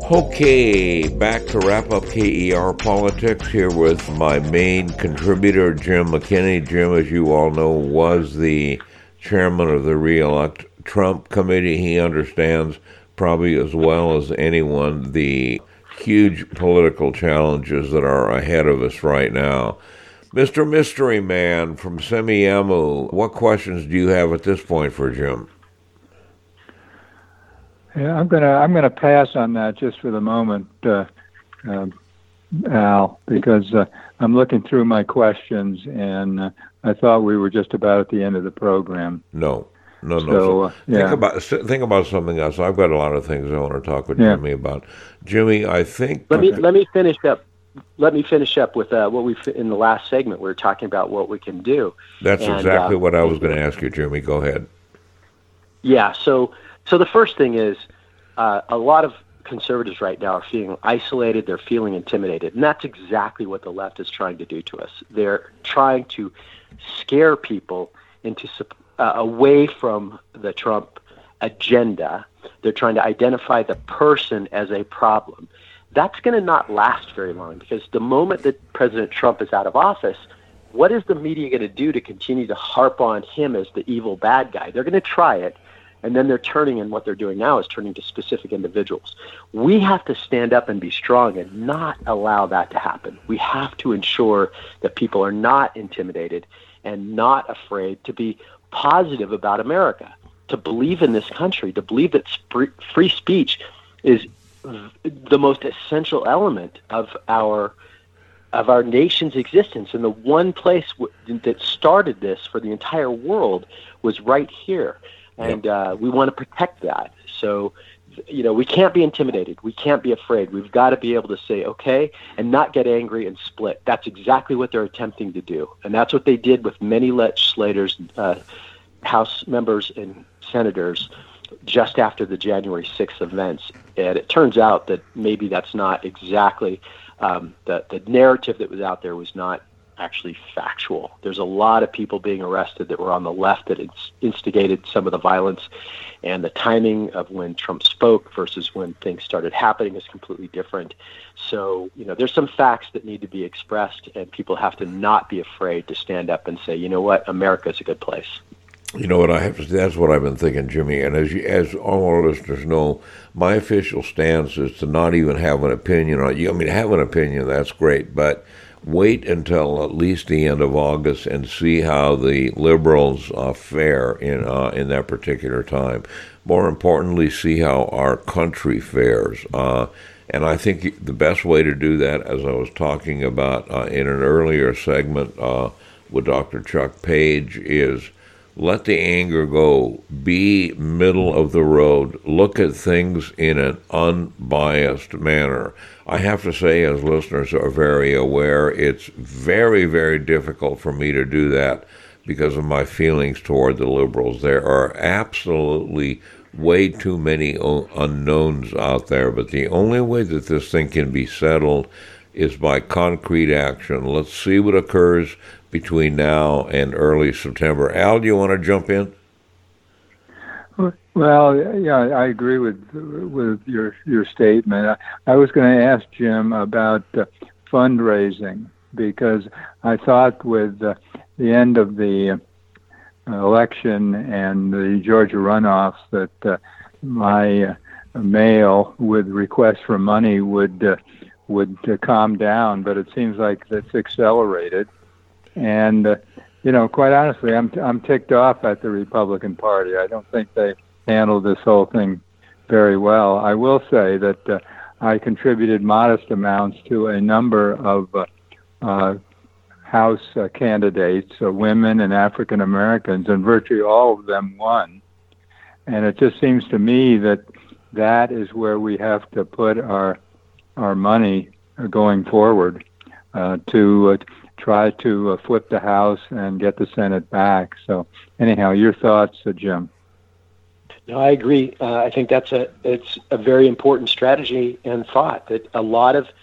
Okay, back to wrap up KER Politics here with my main contributor, Jim McKinney. Jim, as you all know, was the chairman of the Re-elect Trump Committee. He understands probably as well as anyone the huge political challenges that are ahead of us right now. Mr. Mystery Man from Semiahmoo, what questions do you have at this point for Jim? Yeah, I'm gonna pass on that just for the moment, Al, because I'm looking through my questions, and I thought we were just about at the end of the program. No. So, yeah. Think about something else. I've got a lot of things I want to talk with Jimmy about. Jimmy, I think. Let me finish up. Let me finish up with what we in the last segment. We were talking about what we can do. That's exactly what I was going to ask you, Jimmy. Go ahead. Yeah. So the first thing is a lot of conservatives right now are feeling isolated. They're feeling intimidated, and that's exactly what the left is trying to do to us. They're trying to scare people into away from the Trump agenda. They're trying to identify the person as a problem. That's going to not last very long, because the moment that President Trump is out of office, what is the media going to do to continue to harp on him as the evil bad guy? They're going to try it, and then they're turning, and what they're doing now is turning to specific individuals. We have to stand up and be strong and not allow that to happen. We have to ensure that people are not intimidated and not afraid to be positive about America, to believe in this country, to believe that free speech is the most essential element of our nation's existence. And the one place that started this for the entire world was right here. And we want to protect that. So, we can't be intimidated. We can't be afraid. We've got to be able to say, okay, and not get angry and split. That's exactly what they're attempting to do. And that's what they did with many legislators, House members and senators just after the January 6th events. And it turns out that maybe that's not exactly the narrative that was out there was not actually factual. There's a lot of people being arrested that were on the left that instigated some of the violence, and the timing of when Trump spoke versus when things started happening is completely different. So, there's some facts that need to be expressed, and people have to not be afraid to stand up and say, you know what, America's a good place. You know what I have to. That's what I've been thinking, Jimmy. And as all our listeners know, my official stance is to not even have an opinion on you. I mean, have an opinion, that's great, but wait until at least the end of August and see how the liberals fare in that particular time. More importantly, see how our country fares. And I think the best way to do that, as I was talking about in an earlier segment with Dr. Chuck Page, is let the anger go. Be middle of the road. Look at things in an unbiased manner. I have to say, as listeners are very aware, it's very, very difficult for me to do that because of my feelings toward the liberals. There are absolutely way too many unknowns out there, but the only way that this thing can be settled is by concrete action. Let's see what occurs between now and early September. Al, do you want to jump in? Well, yeah, I agree with your statement. I was going to ask Jim about fundraising, because I thought with the end of the election and the Georgia runoffs that my mail with requests for money would calm down, but it seems like it's accelerated. And quite honestly, I'm ticked off at the Republican Party. I don't think they handled this whole thing very well. I will say that I contributed modest amounts to a number of House candidates, women and African Americans, and virtually all of them won. And it just seems to me that is where we have to put our money going forward to try to flip the House and get the Senate back. So anyhow, your thoughts, Jim? No, I agree. I think it's a very important strategy and thought that a lot of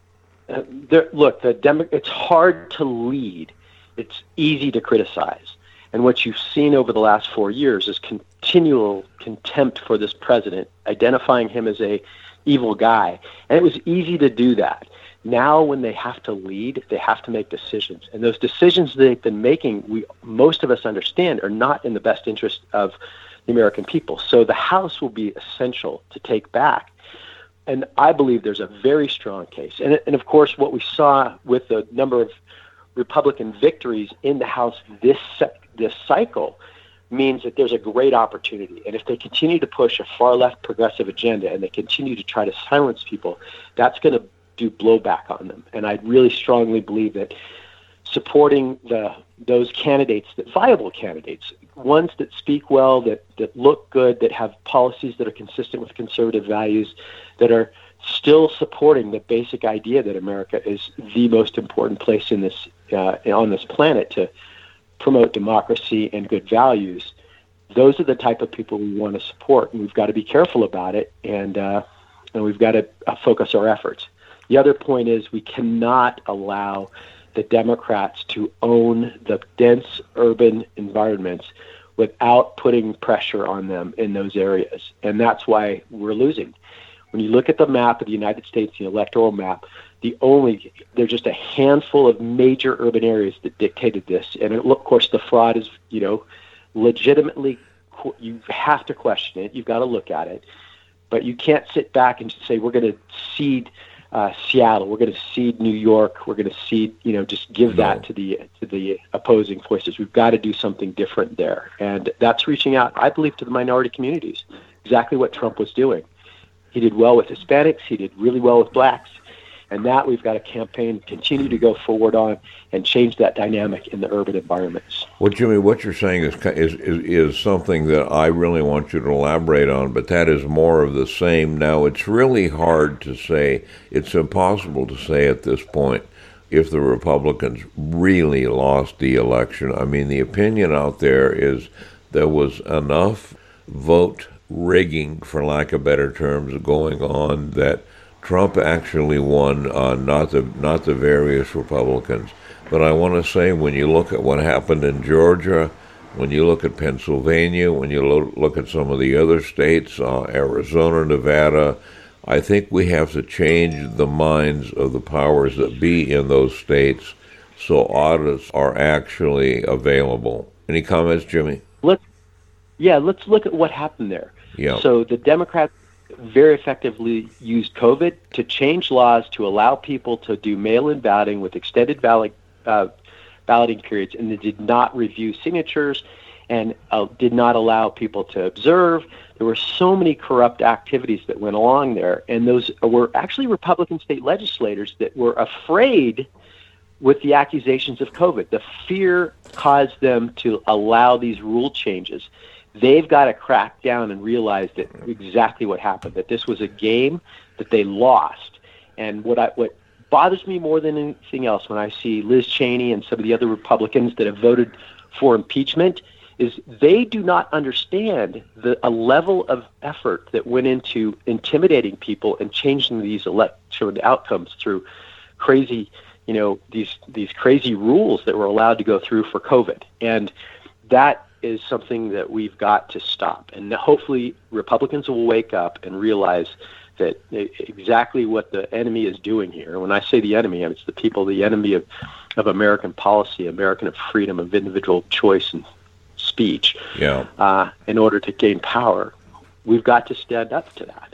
it's hard to lead. It's easy to criticize. And what you've seen over the last 4 years is continual contempt for this president, identifying him as a evil guy. And it was easy to do that. Now when they have to lead, they have to make decisions. And those decisions they've been making, most of us understand, are not in the best interest of the American people. So the House will be essential to take back. And I believe there's a very strong case. And of course, what we saw with the number of Republican victories in the House this cycle means that there's a great opportunity. And if they continue to push a far-left progressive agenda and they continue to try to silence people, that's going to do blowback on them. And I really strongly believe that supporting those candidates, viable candidates, ones that speak well, that look good, that have policies that are consistent with conservative values, that are still supporting the basic idea that America is the most important place in this on this planet to promote democracy and good values. Those are the type of people we want to support, and we've got to be careful about it, and we've got to focus our efforts. The other point is we cannot allow the Democrats to own the dense urban environments without putting pressure on them in those areas. And that's why we're losing. When you look at the map of the United States, the electoral map, there's just a handful of major urban areas that dictated this. And of course, the fraud is, legitimately, you have to question it. You've got to look at it. But you can't sit back and say, we're going to cede Seattle, we're going to cede New York, we're going to cede, just give that to the opposing voices. We've got to do something different there. And that's reaching out, I believe, to the minority communities, exactly what Trump was doing. He did well with Hispanics, he did really well with blacks, and that we've got to campaign, continue to go forward on, and change that dynamic in the urban environments. Well, Jimmy, what you're saying is something that I really want you to elaborate on, but that is more of the same. Now, it's really hard to say, it's impossible to say at this point if the Republicans really lost the election. I mean, the opinion out there is there was enough vote rigging, for lack of better terms, going on that Trump actually won, not the various Republicans. But I want to say, when you look at what happened in Georgia, when you look at Pennsylvania, when you look at some of the other states, Arizona, Nevada, I think we have to change the minds of the powers that be in those states so audits are actually available. Any comments, Jimmy? Let's look at what happened there. Yeah. So the Democrats very effectively used COVID to change laws to allow people to do mail-in balloting with extended balloting periods, and they did not review signatures and did not allow people to observe. There were so many corrupt activities that went along there, and those were actually Republican state legislators that were afraid with the accusations of COVID. The fear caused them to allow these rule changes. They've got to crack down and realize that exactly what happened, that this was a game that they lost. And what bothers me more than anything else when I see Liz Cheney and some of the other Republicans that have voted for impeachment is they do not understand a level of effort that went into intimidating people and changing these election outcomes through crazy, these crazy rules that were allowed to go through for COVID. And that is something that we've got to stop. And hopefully Republicans will wake up and realize that exactly what the enemy is doing here. When I say the enemy, it's the people, the enemy of American policy, American of freedom, of individual choice and speech. Yeah. In order to gain power, we've got to stand up to that.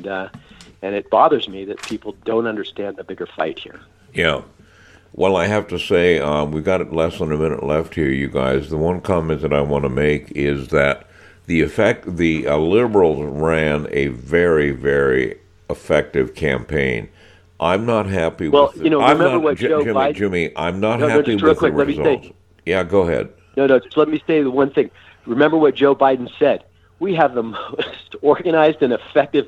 And it bothers me that people don't understand the bigger fight here. Yeah. Well, I have to say, we've got less than a minute left here, you guys. The one comment that I want to make is that the liberals ran a very, very effective campaign. I'm not happy with it. Remember what Joe Biden... Jimmy, I'm not happy with the results. Yeah, go ahead. No, just let me say the one thing. Remember what Joe Biden said. We have the most organized and effective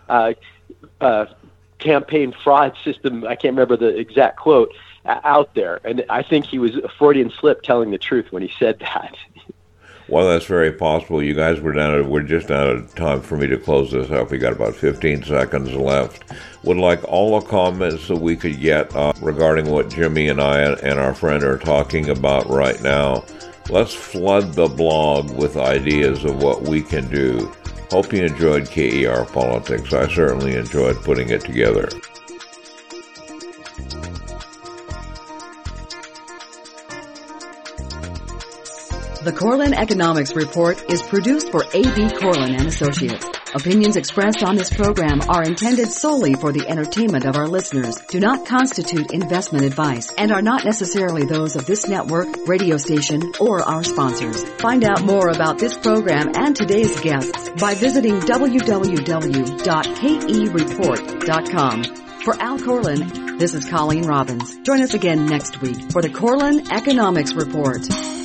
campaign fraud system. I can't remember the exact quote out there. And I think he was a Freudian slip telling the truth when he said that. Well, that's very possible. You guys, we're just out of time for me to close this up. We got about 15 seconds left. Would like all the comments that we could get regarding what Jimmy and I and our friend are talking about right now. Let's flood the blog with ideas of what we can do. Hope you enjoyed KER Politics. I certainly enjoyed putting it together. The Corlin Economics Report is produced for A.B. Corlin and Associates. Opinions expressed on this program are intended solely for the entertainment of our listeners, do not constitute investment advice, and are not necessarily those of this network, radio station, or our sponsors. Find out more about this program and today's guests by visiting www.kereport.com. For Al Corlin, this is Colleen Robbins. Join us again next week for the Corlin Economics Report.